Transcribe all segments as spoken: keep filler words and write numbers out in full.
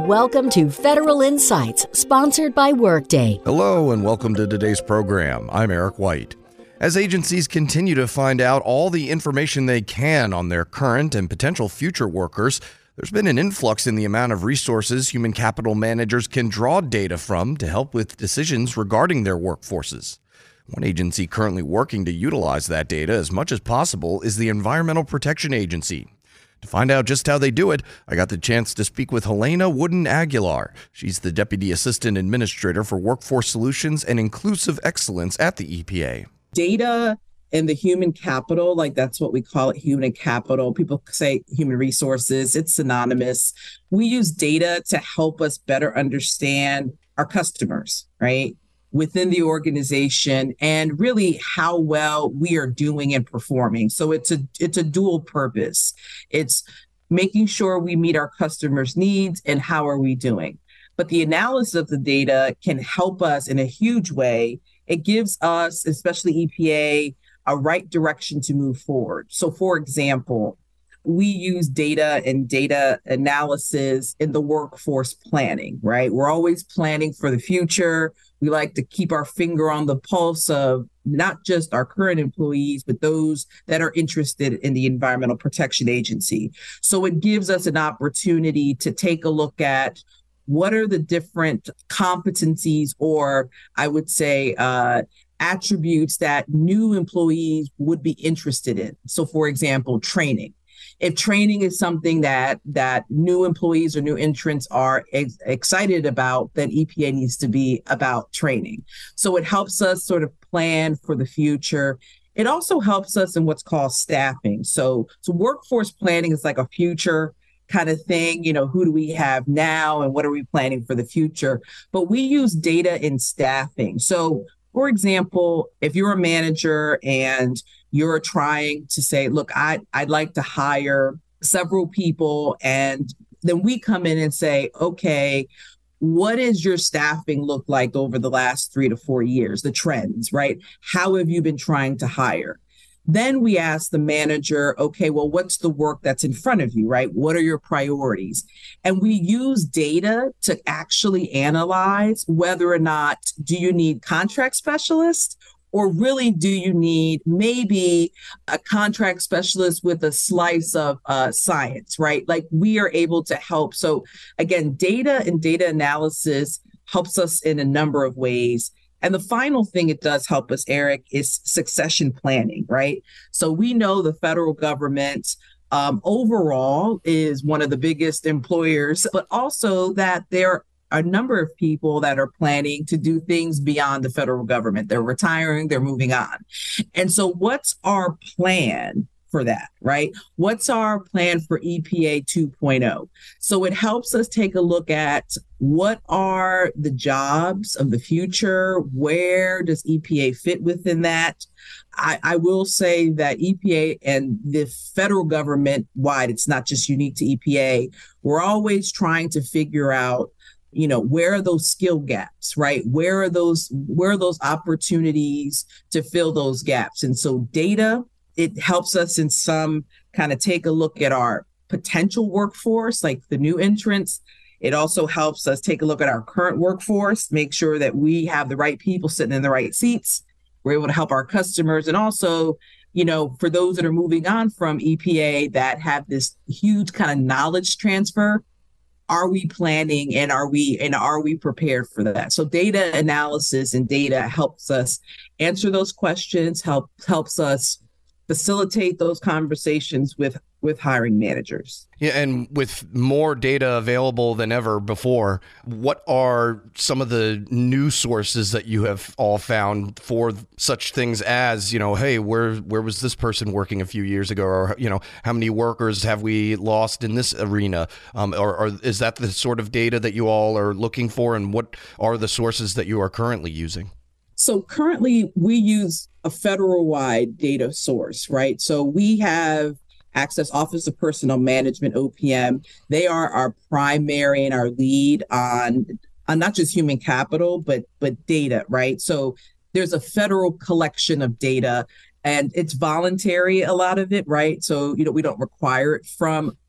Welcome to Federal Insights, sponsored by Workday. Hello and welcome to today's program. I'm Eric White. As agencies continue to find out all the information they can on their current and potential future workers, there's been an influx in the amount of resources human capital managers can draw data from to help with decisions regarding their workforces. One agency currently working to utilize that data as much as possible is the Environmental Protection Agency. To find out just how they do it, I got the chance to speak with Helena Wooden Aguilar. She's the Deputy Assistant Administrator for Workforce Solutions and Inclusive Excellence at the E P A. Data and the human capital, like that's what we call it, human capital. People say human resources, it's synonymous. We use data to help us better understand our customers, right? Within the organization and really how well we are doing and performing. So it's a it's a dual purpose. It's making sure we meet our customers' needs and how are we doing. But the analysis of the data can help us in a huge way. It gives us, especially E P A, a right direction to move forward. So for example, we use data and data analysis in the workforce planning, right? We're always planning for the future. We like to keep our finger on the pulse of not just our current employees, but those that are interested in the Environmental Protection Agency. So it gives us an opportunity to take a look at what are the different competencies, or I would say uh, attributes that new employees would be interested in. So for example, training. If training is something that that new employees or new entrants are ex- excited about, then E P A needs to be about training. So it helps us sort of plan for the future. It also helps us in what's called staffing. So, so workforce planning is like a future kind of thing. You know, who do we have now and what are we planning for the future? But we use data in staffing. So for example, if you're a manager and you're trying to say, look, I, I'd like to hire several people, and then we come in and say, okay, what does your staffing look like over the last three to four years, the trends, right? How have you been trying to hire? Then we ask the manager, okay, well, what's the work that's in front of you, right? What are your priorities? And we use data to actually analyze whether or not do you need contract specialists, or really do you need maybe a contract specialist with a slice of uh, science, right? Like we are able to help. So again, data and data analysis helps us in a number of ways. And the final thing it does help us, Eric, is succession planning, right? So we know the federal government um, overall is one of the biggest employers, but also that there are a number of people that are planning to do things beyond the federal government. They're retiring, they're moving on. And so what's our plan for that, right? What's our plan for E P A two point oh? So it helps us take a look at what are the jobs of the future? Where does E P A fit within that? I, I will say that E P A and the federal government wide, it's not just unique to E P A. We're always trying to figure out, you know, where are those skill gaps, right? Where are those, where are those opportunities to fill those gaps? And so data, it helps us in some kind of take a look at our potential workforce, like the new entrants. It also helps us take a look at our current workforce, make sure that we have the right people sitting in the right seats. We're able to help our customers. And also, you know, for those that are moving on from E P A that have this huge kind of knowledge transfer, are we planning and are we and are we prepared for that? So data analysis and data helps us answer those questions, help helps us facilitate those conversations with with hiring managers. Yeah, and with more data available than ever before, what are some of the new sources that you have all found for such things as, you know, hey, where where was this person working a few years ago? Or, you know, how many workers have we lost in this arena? Um, or, or is that the sort of data that you all are looking for? And what are the sources that you are currently using? So currently we use a federal-wide data source, right? So we have Access Office of Personnel Management, O P M. They are our primary and our lead on, on not just human capital, but but data, right? So there's a federal collection of data and it's voluntary, a lot of it, right? So, you know, we don't require it from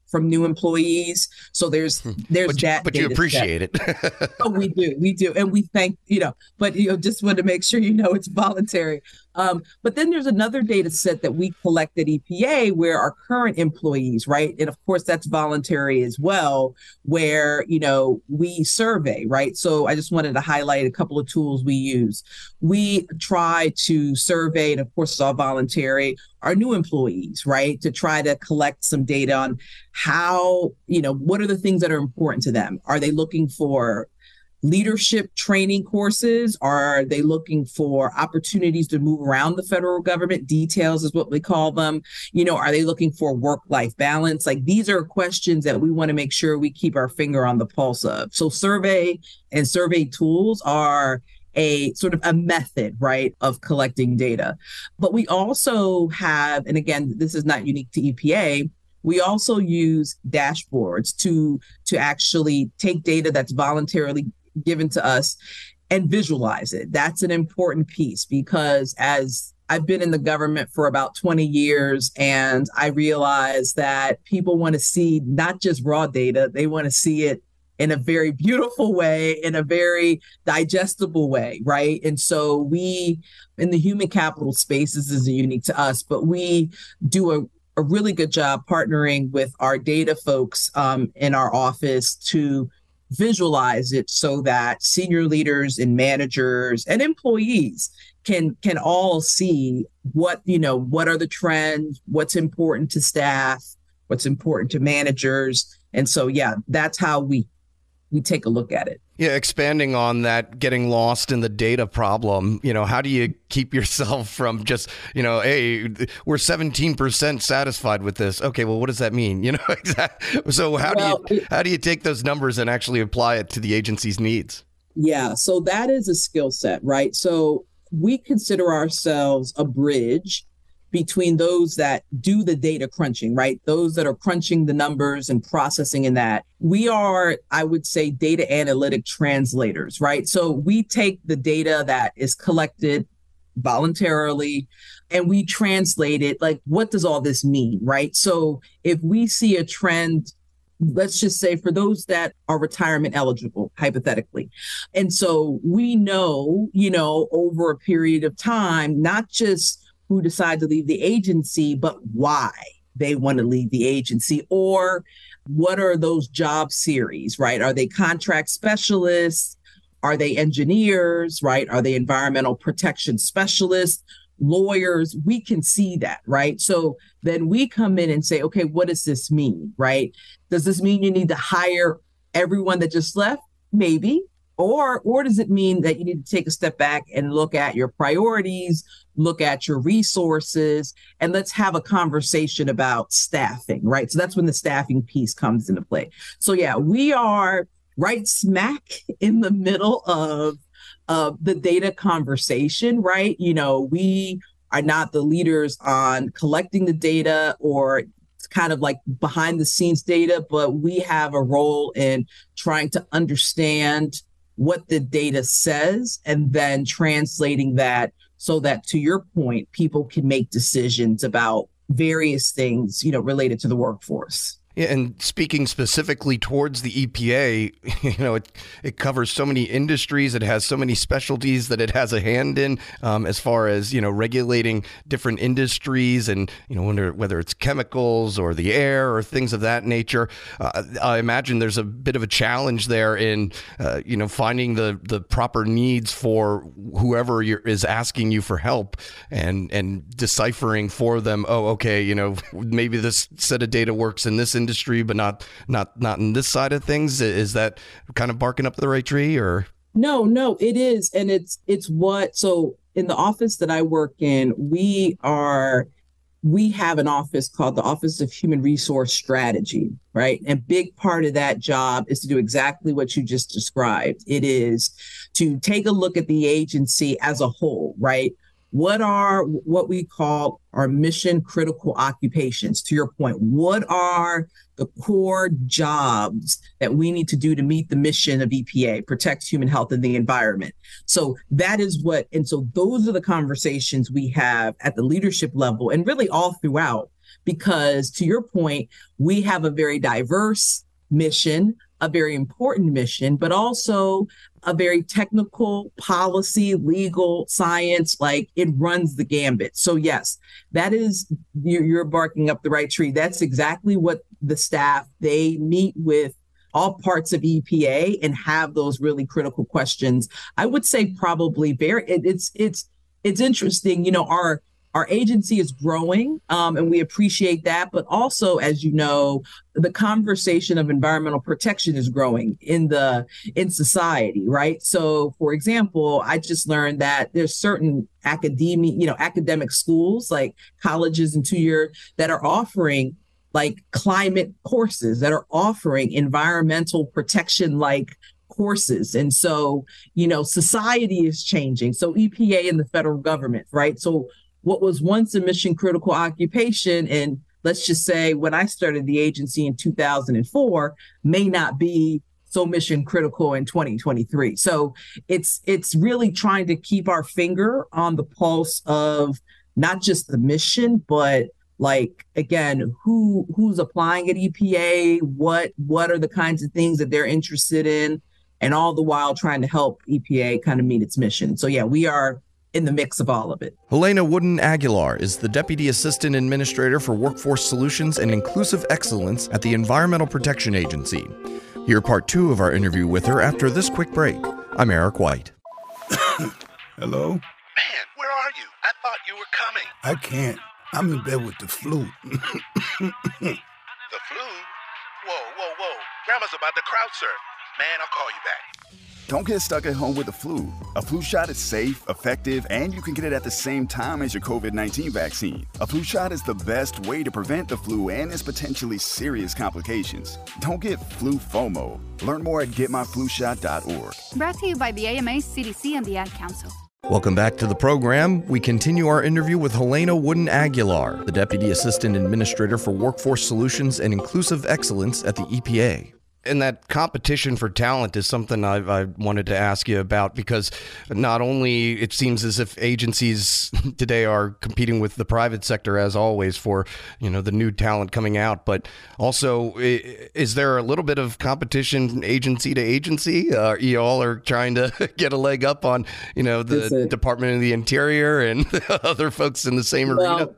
from new employees. So there's there's but, that. But you appreciate set. it. Oh, we do, we do, and we thank you know. But you know, just want to make sure you know it's voluntary. Um, but then there's another data set that we collect at E P A where our current employees, right, and of course that's voluntary as well, where you know we survey, right. So I just wanted to highlight a couple of tools we use. We try to survey, and of course it's all voluntary, our new employees, right, to try to collect some data on how, you know, what are the things that are important to them? Are they looking for leadership training courses? Are they looking for opportunities to move around the federal government? Details is what we call them. You know, are they looking for work-life balance? Like these are questions that we want to make sure we keep our finger on the pulse of. So survey and survey tools are a sort of a method, right, of collecting data. But we also have, and again, this is not unique to E P A, we also use dashboards to to actually take data that's voluntarily given to us and visualize it. That's an important piece because as I've been in the government for about twenty years, and I realize that people want to see not just raw data, they want to see it in a very beautiful way, in a very digestible way, right? And so we, in the human capital space, this isn't unique to us, but we do a a really good job partnering with our data folks um, in our office to visualize it so that senior leaders and managers and employees can can all see what, you know, what are the trends, what's important to staff, what's important to managers. And so, yeah, that's how we we take a look at it. Yeah, expanding on that, getting lost in the data problem, you know, how do you keep yourself from just, you know, hey, we're seventeen percent satisfied with this. Okay, well, what does that mean? You know, exactly. So how well, do you how do you take those numbers and actually apply it to the agency's needs? Yeah, so that is a skill set, right? So we consider ourselves a bridge between those that do the data crunching, right? Those that are crunching the numbers and processing in that. We are, I would say, data analytic translators, right? So we take the data that is collected voluntarily and we translate it. Like, what does all this mean, right? So if we see a trend, let's just say for those that are retirement eligible, hypothetically. And so we know, you know, over a period of time, not just who decide to leave the agency, but why they want to leave the agency, or what are those job series, right? Are they contract specialists? Are they engineers, right? Are they environmental protection specialists, lawyers? We can see that, right? So then we come in and say, okay, what does this mean, right? Does this mean you need to hire everyone that just left? Maybe. Or, or does it mean that you need to take a step back and look at your priorities, look at your resources, and let's have a conversation about staffing, right? So that's when the staffing piece comes into play. So yeah, we are right smack in the middle of, of the data conversation, right? You know, we are not the leaders on collecting the data or kind of like behind the scenes data, but we have a role in trying to understand what the data says and then translating that so that, to your point, people can make decisions about various things, you know, related to the workforce. Yeah, and speaking specifically towards the E P A, you know, it it covers so many industries. It has so many specialties that it has a hand in, um, as far as, you know, regulating different industries and, you know, whether, whether it's chemicals or the air or things of that nature. Uh, I imagine there's a bit of a challenge there in, uh, you know, finding the, the proper needs for whoever you're, is asking you for help and, and deciphering for them, oh, okay, you know, maybe this set of data works in this industry. industry, but not not not in this side of things. Is that kind of barking up the right tree, or? No, no, it is. And it's it's what, so in the office that I work in, we are, we have an office called the Office of Human Resource Strategy, right? And a big part of that job is to do exactly what you just described. It is to take a look at the agency as a whole, right? What are what we call our mission critical occupations? To your point, what are the core jobs that we need to do to meet the mission of E P A, protect human health and the environment? So that is what, and so those are the conversations we have at the leadership level and really all throughout because to your point, we have a very diverse mission, a very important mission, but also a very technical policy, legal, science, like it runs the gambit. So yes, that is, you're, you're barking up the right tree. That's exactly what the staff, they meet with all parts of E P A and have those really critical questions. I would say probably very, it, it's, it's, it's interesting, you know, our Our agency is growing, um, and we appreciate that. But also, as you know, the conversation of environmental protection is growing in the in society, right? So, for example, I just learned that there's certain academic, you know, academic schools like colleges and two-year that are offering like climate courses, that are offering environmental protection like courses. And so, you know, society is changing. So E P A and the federal government, right? So what was once a mission critical occupation, and let's just say when I started the agency in two thousand four, may not be so mission critical in twenty twenty-three. So it's it's really trying to keep our finger on the pulse of not just the mission, but like, again, who who's applying at E P A, what what are the kinds of things that they're interested in, and all the while trying to help E P A kind of meet its mission. So yeah, we are in the mix of all of it. Helena Wooden Aguilar is the Deputy Assistant Administrator for Workforce Solutions and Inclusive Excellence at the Environmental Protection Agency. Hear part two of our interview with her after this quick break. I'm Eric White. Hello? Man, where are you? I thought you were coming. I can't. I'm in bed with the flu. The flu? Whoa, whoa, whoa. Grandma's about to crowd surf. Man, I'll call you back. Don't get stuck at home with the flu. A flu shot is safe, effective, and you can get it at the same time as your covid nineteen vaccine. A flu shot is the best way to prevent the flu and its potentially serious complications. Don't get flu FOMO. Learn more at get my flu shot dot org. Brought to you by the A M A, C D C, and the Ad Council. Welcome back to the program. We continue our interview with Helena Wooden Aguilar, the Deputy Assistant Administrator for Workforce Solutions and Inclusive Excellence at the E P A. And that competition for talent is something I've, I wanted to ask you about, because not only it seems as if agencies today are competing with the private sector, as always, for, you know, the new talent coming out, but also is there a little bit of competition agency to agency? Uh, you all are trying to get a leg up on, you know, the Department of the Interior and other folks in the same well, arena?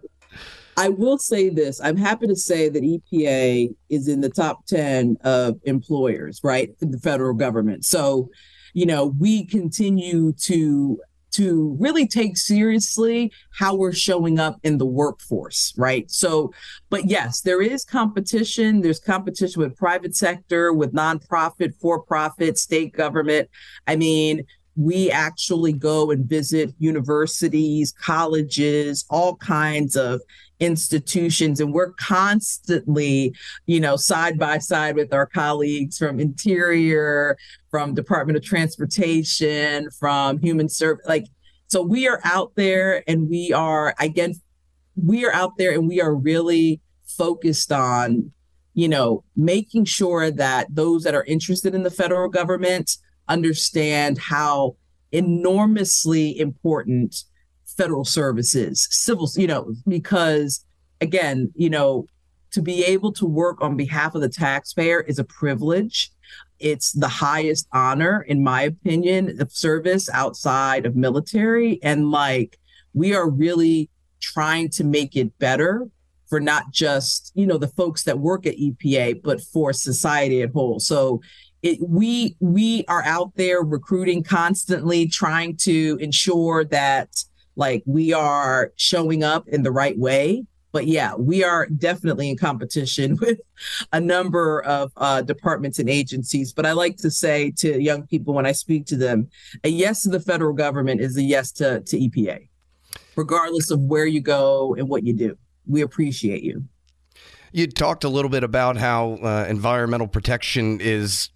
I will say this. I'm happy to say that E P A is in the top ten of employers, right, in the federal government. So, you know, we continue to to really take seriously how we're showing up in the workforce, right? So, but yes, there is competition. There's competition with private sector, with nonprofit, for-profit, state government. I mean, we actually go and visit universities, colleges, all kinds of institutions, and we're constantly, you know, side by side with our colleagues from Interior, from Department of Transportation, from Human Service. Like, so we are out there, and we are, again, we are out there, and we are really focused on, you know, making sure that those that are interested in the federal government understand how enormously important federal services, civil, you know, because again, you know, to be able to work on behalf of the taxpayer is a privilege. It's the highest honor, in my opinion, of service outside of military. And like, we are really trying to make it better for not just, you know, the folks that work at E P A, but for society at whole. So It, we we are out there recruiting constantly, trying to ensure that like we are showing up in the right way. But yeah, we are definitely in competition with a number of uh, departments and agencies. But I like to say to young people when I speak to them, a yes to the federal government is a yes to, to E P A, regardless of where you go and what you do. We appreciate you. You talked a little bit about how uh, environmental protection is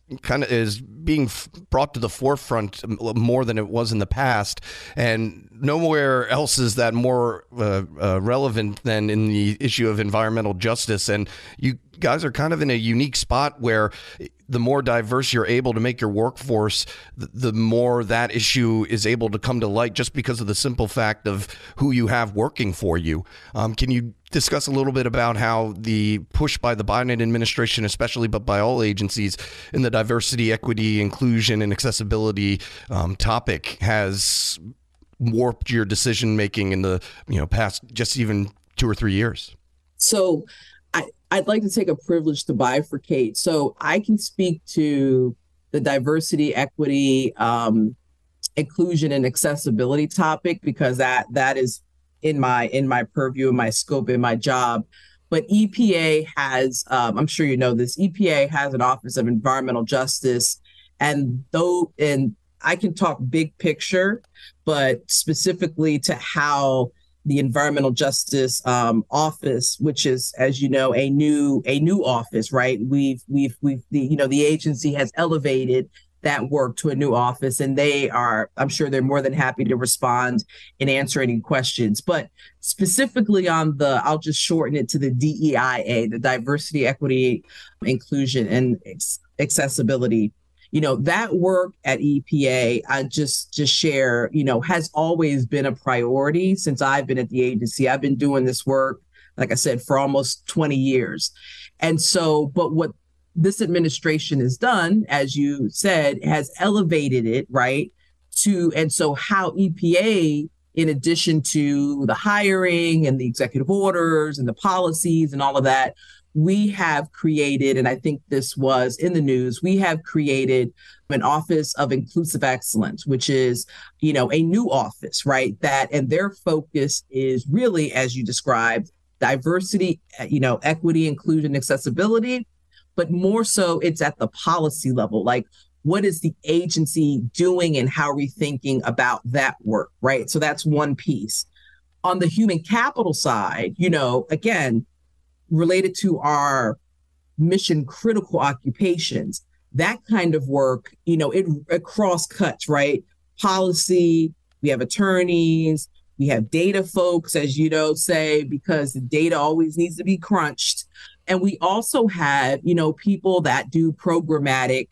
kind of is being f- brought to the forefront more than it was in the past, and nowhere else is that more uh, uh, relevant than in the issue of environmental justice. And you guys are kind of in a unique spot where the more diverse you're able to make your workforce, the, the more that issue is able to come to light just because of the simple fact of who you have working for you. Um, can you discuss a little bit about how the push by the Biden administration, especially, but by all agencies in the diversity, equity, inclusion, and accessibility um, topic has warped your decision making in the you know past just even two or three years? So I, I'd like to take a privilege to bifurcate. So I can speak to the diversity, equity, um, inclusion, and accessibility topic because that that is in my in my purview, in my scope, in my job. But E P A has, um, I'm sure you know this, E P A has an Office of Environmental Justice. And though, and I can talk big picture, but specifically to how the Environmental Justice um, Office, which is, as you know, a new a new office, right? We've we've we've the you know the agency has elevated that work to a new office, and they are, I'm sure they're more than happy to respond and answer any questions. But specifically on the, I'll just shorten it to the D E I A, the Diversity, Equity, Inclusion, and Accessibility. You know, that work at E P A, I just just share, you know, has always been a priority since I've been at the agency. I've been doing this work, like I said, for almost twenty years. And so, but what this administration has done, as you said, has elevated it, right, to, and so how E P A, in addition to the hiring and the executive orders and the policies and all of that, we have created, and I think this was in the news, we have created an Office of Inclusive Excellence, which is, you know, a new office, right? That, and their focus is really, as you described, diversity, you know, equity, inclusion, accessibility, but more so it's at the policy level. Like, what is the agency doing and how are we thinking about that work, right? So that's one piece. On the human capital side, you know, again, related to our mission critical occupations, that kind of work, you know, it, it cross cuts, right? Policy, we have attorneys, we have data folks, as you know, say, because the data always needs to be crunched. And we also have, you know, people that do programmatic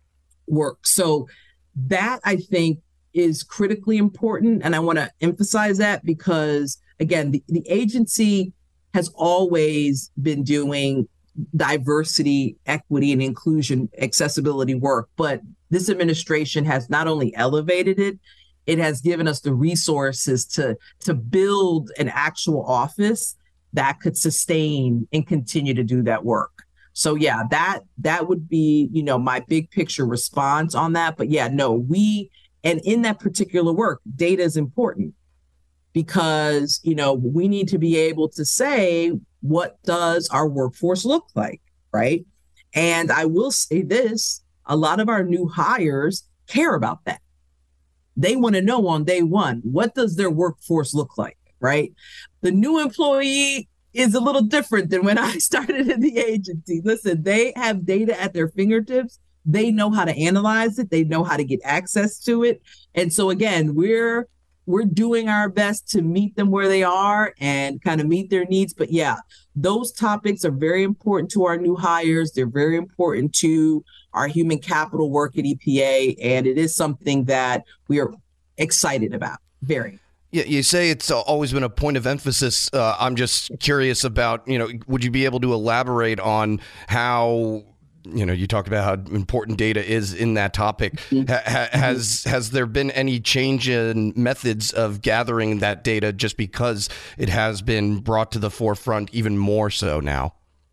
work. So that, I think, is critically important. And I want to emphasize that because, again, the, the agency has always been doing diversity, equity, and inclusion, accessibility work. But this administration has not only elevated it, it has given us the resources to, to build an actual office that could sustain and continue to do that work. So yeah, that that would be, you know, my big picture response on that. But yeah, no, we, and in that particular work, data is important. Because, you know, we need to be able to say, what does our workforce look like, right? And I will say this, a lot of our new hires care about that. They want to know on day one, what does their workforce look like, right? The new employee is a little different than when I started in the agency. Listen, they have data at their fingertips. They know how to analyze it. They know how to get access to it. And so again, we're We're doing our best to meet them where they are and kind of meet their needs. But yeah, those topics are very important to our new hires. They're very important to our human capital work at E P A. And it is something that we are excited about. Very. Yeah, you say it's always been a point of emphasis. Uh, I'm just curious about, you know, would you be able to elaborate on how, you know, you talked about how important data is in that topic. Mm-hmm. Ha- has has there been any change in methods of gathering that data just because it has been brought to the forefront even more so now?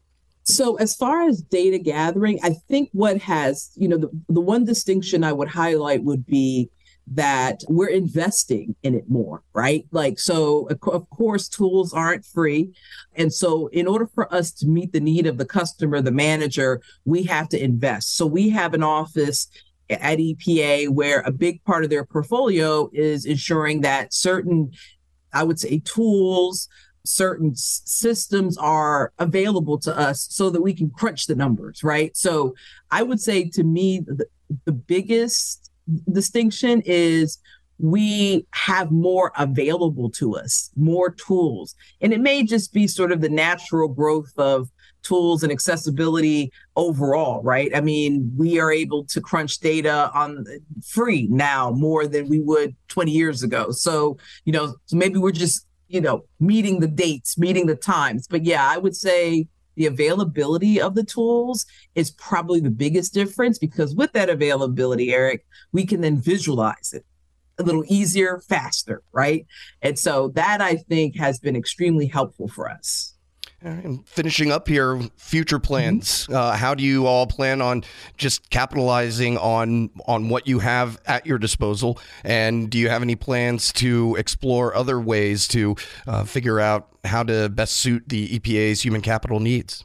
So as far as data gathering, I think what has, you know, the, the one distinction I would highlight would be that we're investing in it more, right? Like, so of course, tools aren't free. And so in order for us to meet the need of the customer, the manager, we have to invest. So we have an office at E P A where a big part of their portfolio is ensuring that certain, I would say, tools, certain s- systems are available to us so that we can crunch the numbers, right? So I would say to me, the, the biggest distinction is we have more available to us, more tools. And it may just be sort of the natural growth of tools and accessibility overall, right? I mean, we are able to crunch data on free now more than we would twenty years ago. So, you know, so maybe we're just, you know, meeting the dates, meeting the times. But yeah, I would say the availability of the tools is probably the biggest difference, because with that availability, Eric, we can then visualize it a little easier, faster, right? And so that, I think, has been extremely helpful for us. And finishing up here, future plans. Uh, how do you all plan on just capitalizing on on what you have at your disposal? And do you have any plans to explore other ways to uh, figure out how to best suit the E P A's human capital needs?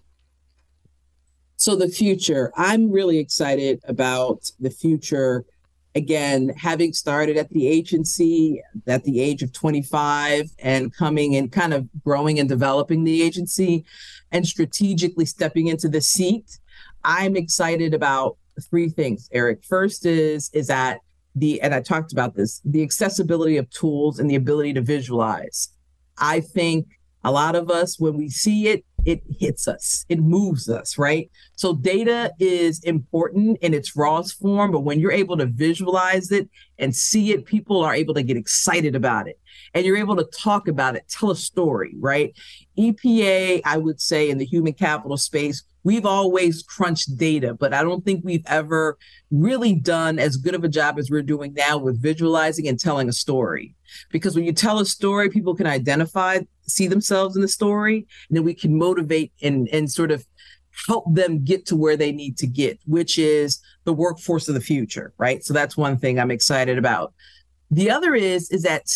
So the future, I'm really excited about the future. Again, having started at the agency at the age of twenty-five and coming and kind of growing and developing the agency and strategically stepping into the seat, I'm excited about three things, Eric. First is, is that the, and I talked about this, the accessibility of tools and the ability to visualize. I think a lot of us, when we see it, it hits us, it moves us, right? So data is important in its rawest form, but when you're able to visualize it and see it, people are able to get excited about it. And you're able to talk about it, tell a story, right? E P A, I would say, in the human capital space, we've always crunched data, but I don't think we've ever really done as good of a job as we're doing now with visualizing and telling a story. Because when you tell a story, people can identify, see themselves in the story, and then we can motivate and, and sort of help them get to where they need to get, which is the workforce of the future, right? So that's one thing I'm excited about. The other is, is that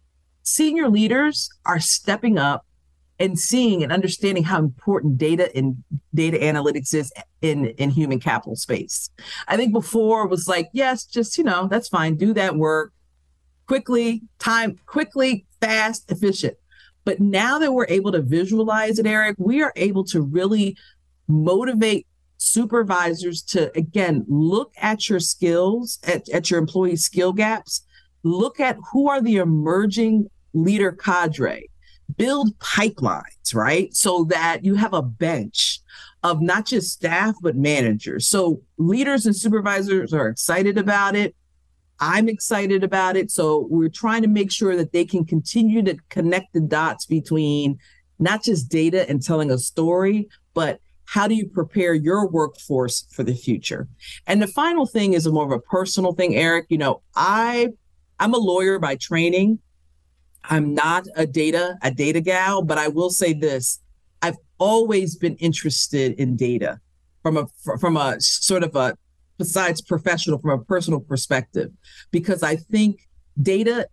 senior leaders are stepping up and seeing and understanding how important data and data analytics is in, in human capital space. I think before it was like, yes, just, you know, that's fine. Do that work quickly, time, quickly, fast, efficient. But now that we're able to visualize it, Eric, we are able to really motivate supervisors to, again, look at your skills, at, at your employee skill gaps, look at who are the emerging leader cadre, build pipelines, right? So that you have a bench of not just staff, but managers. So leaders and supervisors are excited about it. I'm excited about it. So we're trying to make sure that they can continue to connect the dots between not just data and telling a story, but how do you prepare your workforce for the future? And the final thing is a more of a personal thing, Eric. You know, I, I'm a lawyer by training. I'm not a data, a data gal, but I will say this. I've always been interested in data from a, from a sort of a, besides professional, from a personal perspective, because I think data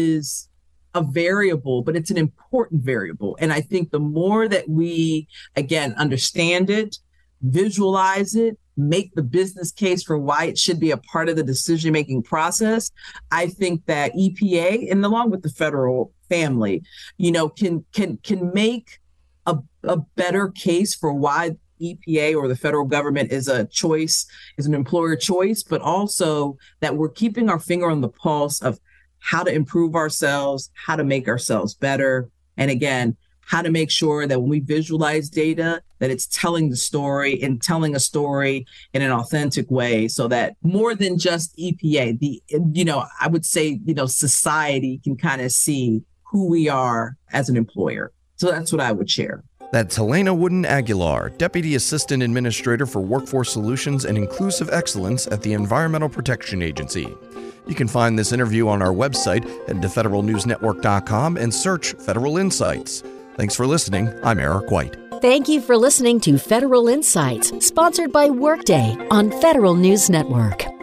is a variable, but it's an important variable. And I think the more that we, again, understand it, visualize it, make the business case for why it should be a part of the decision-making process, I think that E P A, and along with the federal family, you know, can can can make a, a better case for why E P A or the federal government is a choice, is an employer choice, but also that we're keeping our finger on the pulse of how to improve ourselves, how to make ourselves better. And again, how to make sure that when we visualize data, that it's telling the story and telling a story in an authentic way, so that more than just E P A, the, you know, I would say, you know, society can kind of see who we are as an employer. So that's what I would share. That's Helena Wooden Aguilar, Deputy Assistant Administrator for Workforce Solutions and Inclusive Excellence at the Environmental Protection Agency. You can find this interview on our website, head to federal news network dot com and search Federal Insights. Thanks for listening. I'm Eric White. Thank you for listening to Federal Insights, sponsored by Workday on Federal News Network.